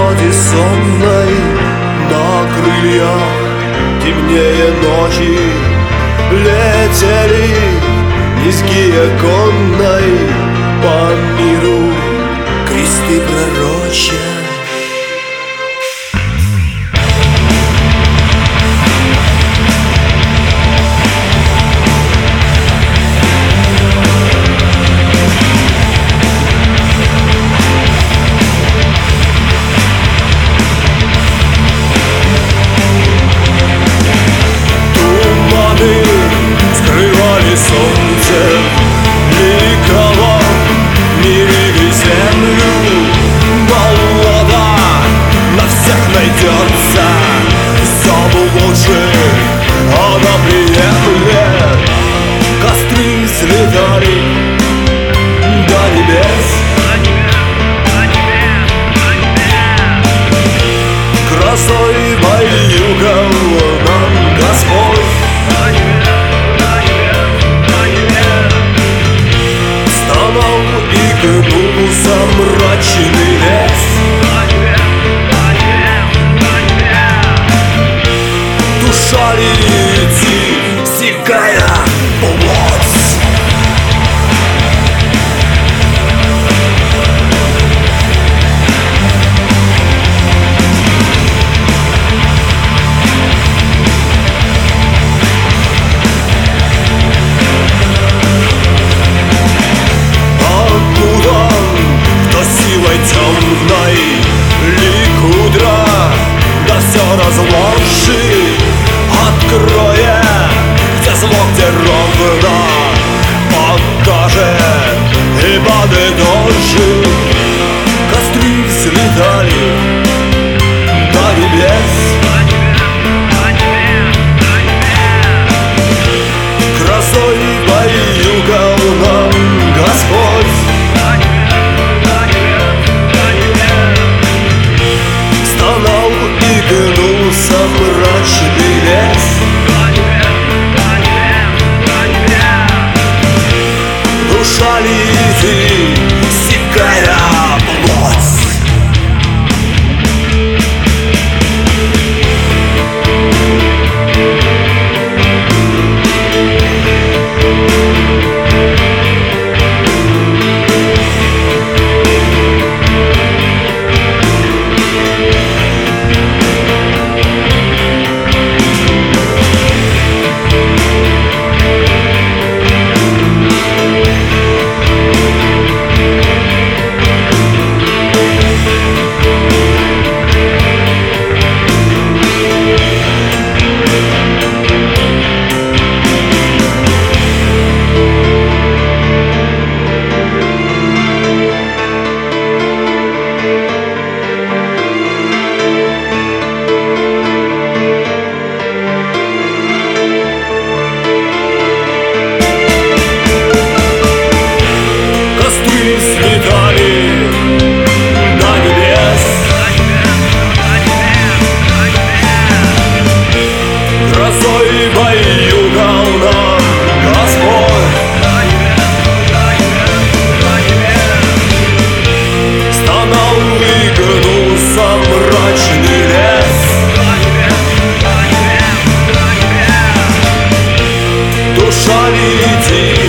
природе сонной, на крыльях темнее ночи летели низкие конной по миру кресты пророчья. Скрывали солнце, ликовал мири землю. Баллада на всех найдется, заблудших она приемлет. Костры взлетали до небес, красой баюкал нам Господь. И гнулся мрачный лес. Душа летит, сикая плоть. Темной ликудра, да все разложи, откроя, где звук, где ровно покажет и подытожит. Костры взлетали до небес, красой баюкал нам Господь. И гнулся мрачный лес. Душа летит, сикая плоть. Слетали до небес, грозой баюкал нам Господь. Стонал и гнулся мрачный лес. Душа летит,